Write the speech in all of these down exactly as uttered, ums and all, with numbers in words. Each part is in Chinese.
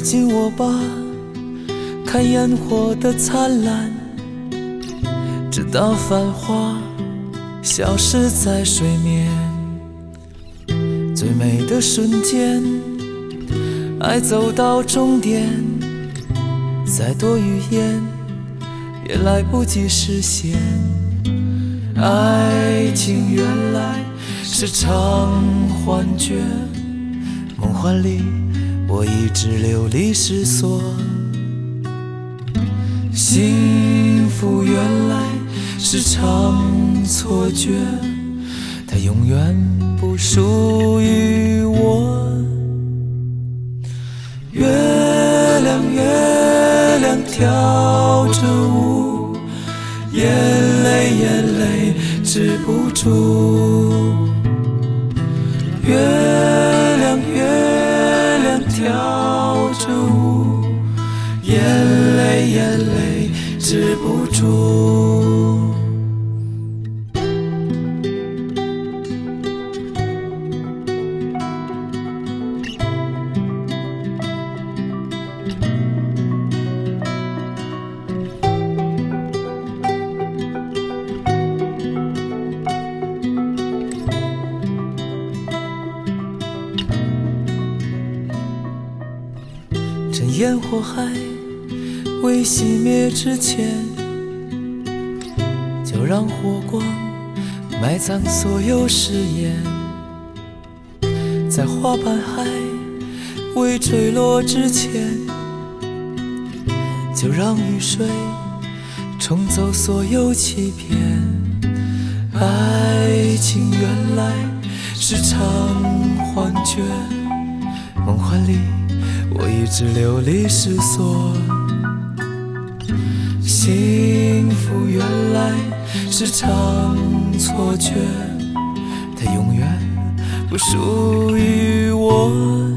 紧我吧，看烟火的灿烂，直到繁华消失在水面。最美的瞬间，爱走到终点，再多语言也来不及实现。爱情原来是场幻觉，梦幻里我一直流离失所。幸福原来是场错觉，它永远不属于我。月亮月亮跳着舞，眼泪眼泪止不住。月亮月亮跳着舞，眼泪眼泪止不住。趁烟火还未熄灭之前，就让火光埋葬所有誓言。在花瓣还未坠落之前，就让雨水冲走所有欺骗。爱情原来是场幻觉，梦幻里我一直流离失所。幸福原来是场错觉，它永远不属于我。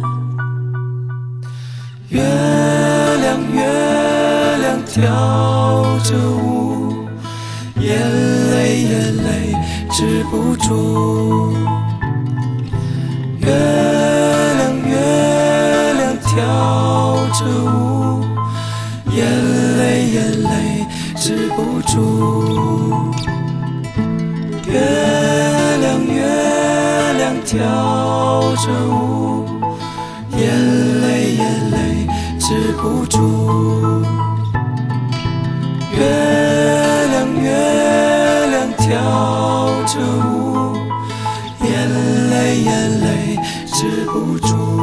月亮月亮跳着舞，眼泪眼泪止不住。月亮月亮跳着舞，眼泪眼泪止不住。月亮月亮跳着舞，眼泪眼泪止不住。月亮月亮跳着舞，眼泪眼泪止不住。